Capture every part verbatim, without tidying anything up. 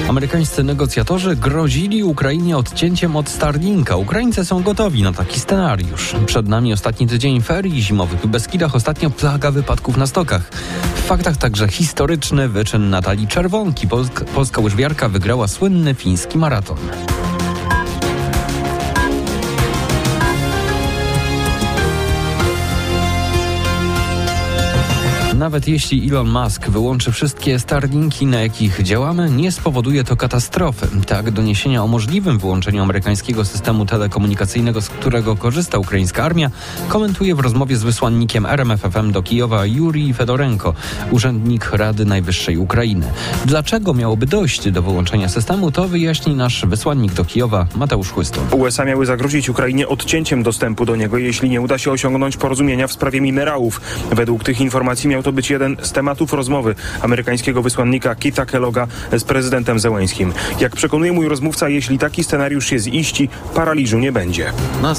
Amerykańscy negocjatorzy grozili Ukrainie odcięciem od Starlinka. Ukraińcy są gotowi na taki scenariusz. Przed nami ostatni tydzień ferii zimowych w Beskidach, ostatnio plaga wypadków na stokach. W faktach także historyczny wyczyn Natalii Czerwonki. Polska, polska łyżwiarka wygrała słynny fiński maraton. Nawet jeśli Elon Musk wyłączy wszystkie Starlinki, na jakich działamy, nie spowoduje to katastrofy. Tak, doniesienia o możliwym wyłączeniu amerykańskiego systemu telekomunikacyjnego, z którego korzysta ukraińska armia, komentuje w rozmowie z wysłannikiem R M F F M do Kijowa Jurij Fedorenko, urzędnik Rady Najwyższej Ukrainy. Dlaczego miałoby dojść do wyłączenia systemu, to wyjaśni nasz wysłannik do Kijowa Mateusz Chłystun. U S A miały zagrozić Ukrainie odcięciem dostępu do niego, jeśli nie uda się osiągnąć porozumienia w sprawie minerałów. Według tych informacji miał to być jeden z tematów rozmowy amerykańskiego wysłannika Keitha Kelloga z prezydentem Zełeńskim. Jak przekonuje mój rozmówca, jeśli taki scenariusz się ziści, paraliżu nie będzie.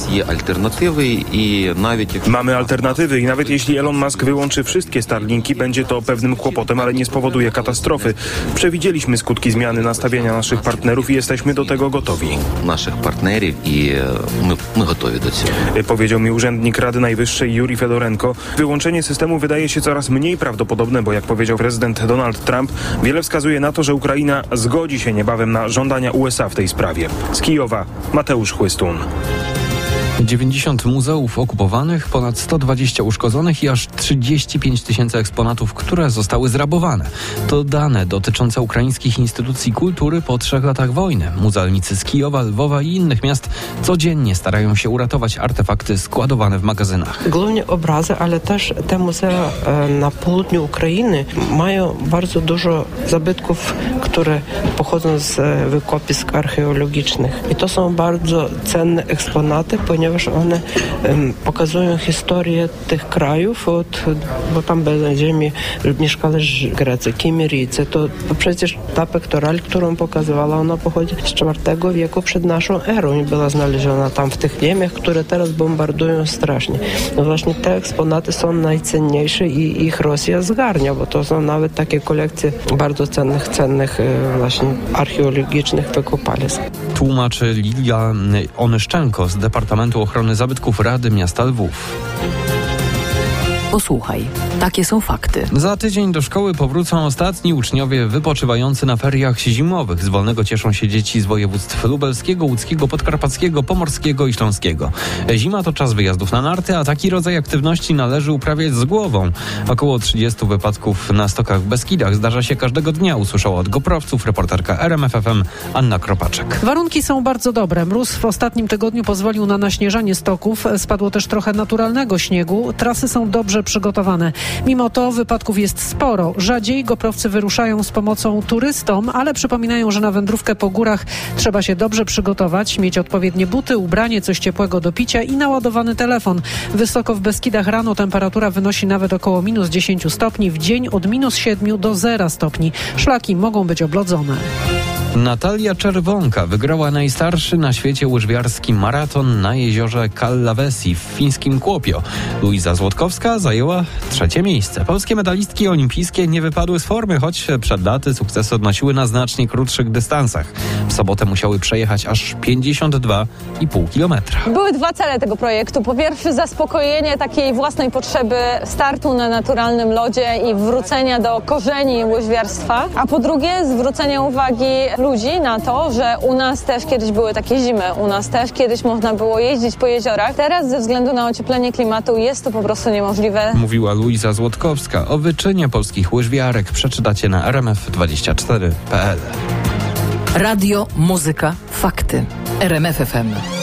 Mamy alternatywy i nawet jeśli Elon Musk wyłączy wszystkie Starlinki, będzie to pewnym kłopotem, ale nie spowoduje katastrofy. Przewidzieliśmy skutki zmiany nastawienia naszych partnerów i jesteśmy do tego gotowi. Naszych partnerów i my, my gotowi do tego. Powiedział mi urzędnik Rady Najwyższej Jurij Fedorenko. Wyłączenie systemu wydaje się coraz mniej prawdopodobne, bo jak powiedział prezydent Donald Trump, wiele wskazuje na to, że Ukraina zgodzi się niebawem na żądania U S A w tej sprawie. Z Kijowa Mateusz Chłystun. dziewięćdziesiąt muzeów okupowanych, ponad sto dwadzieścia uszkodzonych i aż trzydzieści pięć tysięcy eksponatów, które zostały zrabowane. To dane dotyczące ukraińskich instytucji kultury po trzech latach wojny. Muzealnicy z Kijowa, Lwowa i innych miast codziennie starają się uratować artefakty składowane w magazynach. Głównie obrazy, ale też te muzea na południu Ukrainy mają bardzo dużo zabytków, które pochodzą z wykopisk archeologicznych. I to są bardzo cenne eksponaty, ponieważ one um, pokazują historię tych krajów, od, bo tam na ziemi mieszkali Grecy, Kimmerijcy. To, to przecież ta pektoral, którą pokazywała, ona pochodzi z czwartego wieku przed naszą erą i była znaleziona tam w tych ziemiach, które teraz bombardują strasznie. No właśnie te eksponaty są najcenniejsze i ich Rosja zgarnia, bo to są nawet takie kolekcje bardzo cennych, cennych właśnie archeologicznych wykopalisk. Tłumaczy Lilia Onyszczenko z Departamentu Ochrony Zabytków Rady Miasta Lwów. Posłuchaj, takie są fakty. Za tydzień do szkoły powrócą ostatni uczniowie wypoczywający na feriach zimowych. Z wolnego cieszą się dzieci z województw lubelskiego, łódzkiego, podkarpackiego, pomorskiego i śląskiego. Zima to czas wyjazdów na narty, a taki rodzaj aktywności należy uprawiać z głową. Około trzydziestu wypadków na stokach w Beskidach zdarza się każdego dnia, usłyszała od goprowców reporterka R M F F M Anna Kropaczek. Warunki są bardzo dobre. Mróz w ostatnim tygodniu pozwolił na naśnieżanie stoków. Spadło też trochę naturalnego śniegu. Trasy są dobrze przygotowane. Mimo to wypadków jest sporo. Rzadziej goprowcy wyruszają z pomocą turystom, ale przypominają, że na wędrówkę po górach trzeba się dobrze przygotować, mieć odpowiednie buty, ubranie, coś ciepłego do picia i naładowany telefon. Wysoko w Beskidach rano temperatura wynosi nawet około minus dziesięć stopni, w dzień od minus siedem do zera stopni. Szlaki mogą być oblodzone. Natalia Czerwonka wygrała najstarszy na świecie łyżwiarski maraton na jeziorze Kallavesi w fińskim Kuopio. Luiza Złotkowska zajęła trzecie miejsce. Polskie medalistki olimpijskie nie wypadły z formy, choć przed laty sukcesy odnosiły na znacznie krótszych dystansach. W sobotę musiały przejechać aż pięćdziesiąt dwa i pół kilometra. Były dwa cele tego projektu. Po pierwsze zaspokojenie takiej własnej potrzeby startu na naturalnym lodzie i wrócenia do korzeni łyżwiarstwa, a po drugie zwrócenie uwagi ludzi na to, że u nas też kiedyś były takie zimy, u nas też kiedyś można było jeździć po jeziorach. Teraz ze względu na ocieplenie klimatu jest to po prostu niemożliwe. Mówiła Luiza Złotkowska. O wyczynie polskich łyżwiarek przeczytacie na r m f dwadzieścia cztery kropka p l. Radio, muzyka, fakty. R M F F M.